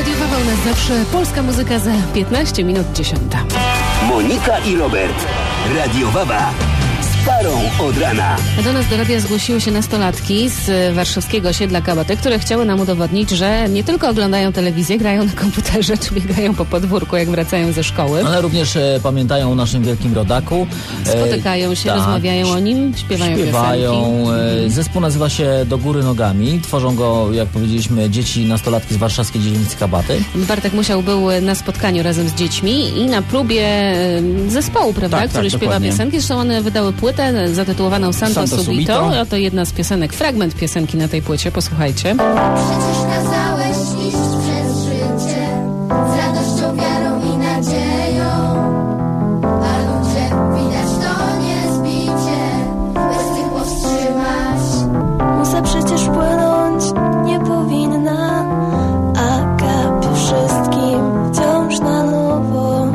Radio Wawa u nas zawsze polska muzyka za 15 minut 10. Monika i Robert. Radio Wawa. Z parą od rana. Do nas do radia zgłosiły się nastolatki z warszawskiego osiedla Kabaty, które chciały nam udowodnić, że nie tylko oglądają telewizję, grają na komputerze, czy biegają po podwórku, jak wracają ze szkoły. Ale również pamiętają o naszym wielkim rodaku. Spotykają się, rozmawiają o nim, śpiewają piosenki. Zespół nazywa się Do Góry Nogami. Tworzą go, jak powiedzieliśmy, dzieci, nastolatki z warszawskiej dzielnicy Kabaty. Bartek Musiał był na spotkaniu razem z dziećmi i na próbie zespołu, prawda, który śpiewa dokładnie. piosenki. Zresztą one wydały płytę zatytułowaną Santo Subito. Oto jedna z piosenek, fragment piosenki na tej płycie. Posłuchajcie. Przecież kazałeś iść przez życie z radością, wiarą i nadzieją, a ludzie widać to niezbicie, bez tych powstrzymać. Muza przecież płynąć nie powinna, a kapie wszystkim wciąż na nowo.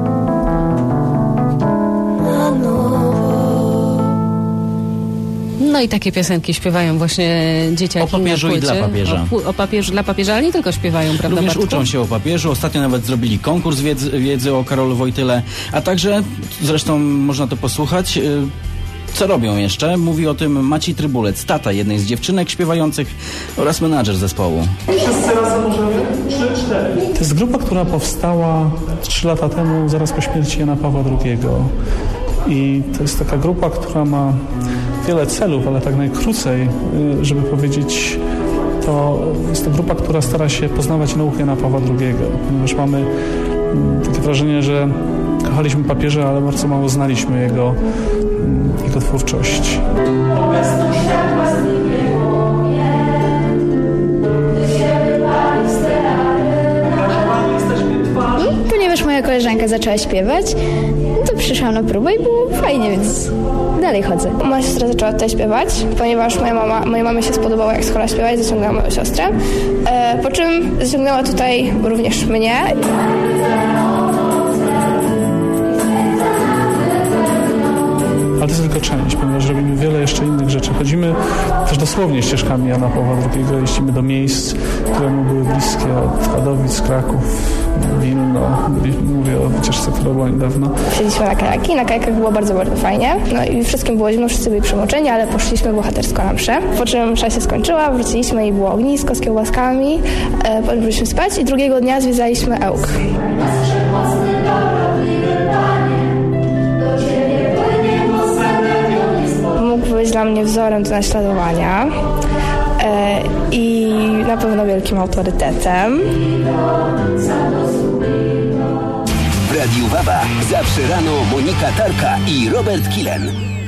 Na nowo. No i takie piosenki śpiewają właśnie dzieciaki O papieżu na i płycie. dla papieża. O papieżu, dla papieża, ale nie tylko śpiewają, prawda, Również Bartku? uczą się o papieżu. Ostatnio nawet zrobili konkurs wiedzy o Karolu Wojtyle, a także, zresztą można to posłuchać, co robią jeszcze? Mówi o tym Maciej Trybulec, tata jednej z dziewczynek śpiewających oraz menadżer zespołu. To jest grupa, która powstała 3 lata temu, zaraz po śmierci Jana Pawła II. I to jest taka grupa, która ma wiele celów, ale tak najkrócej, żeby powiedzieć, to jest to grupa, która stara się poznawać naukę Jana Pawła II, ponieważ mamy takie wrażenie, że kochaliśmy papieża, ale bardzo mało znaliśmy jego twórczość. Ponieważ moja koleżanka zaczęła śpiewać, to przyszłam na próbę i było fajnie, więc dalej chodzę. Moja siostra zaczęła tutaj śpiewać, ponieważ mojej mamie się spodobało, jak skola śpiewać, zaciągnęła moją siostrę, po czym zaciągnęła tutaj również mnie. Ale to jest tylko część, ponieważ robimy wiele jeszcze innych rzeczy. Chodzimy też dosłownie ścieżkami Jana Pawła II, jeździmy do miejsc, które mu były bliskie, od Katowic, Kraków, Wilno. Mówię o wycieczce, która była niedawno. Siedliśmy na kajakach. Na kajakach było bardzo, bardzo fajnie. No i wszystkim było zimno, wszyscy byli przemoczeni, ale poszliśmy bohatersko na mszę. Po czym msza się skończyła, wróciliśmy i było ognisko z kiełbaskami. Potem byliśmy spać i drugiego dnia zwiedzaliśmy Ełk. Mógł być dla mnie wzorem do naśladowania i na pewno wielkim autorytetem. W Radiu Wawa zawsze rano Monika Tarka i Robert Kilen.